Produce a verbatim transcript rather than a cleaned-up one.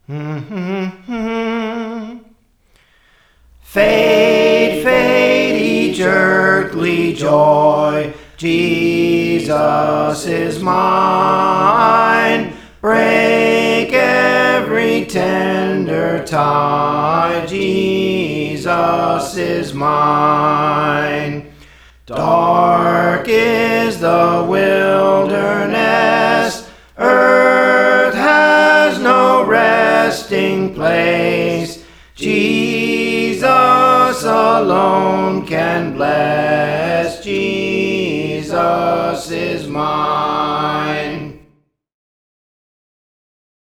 Fade, fade each earthly joy, Jesus is mine. Break every tender tie, Jesus is mine. Dark is the wilderness, earth has no resting place. Jesus alone can bless, Jesus is mine.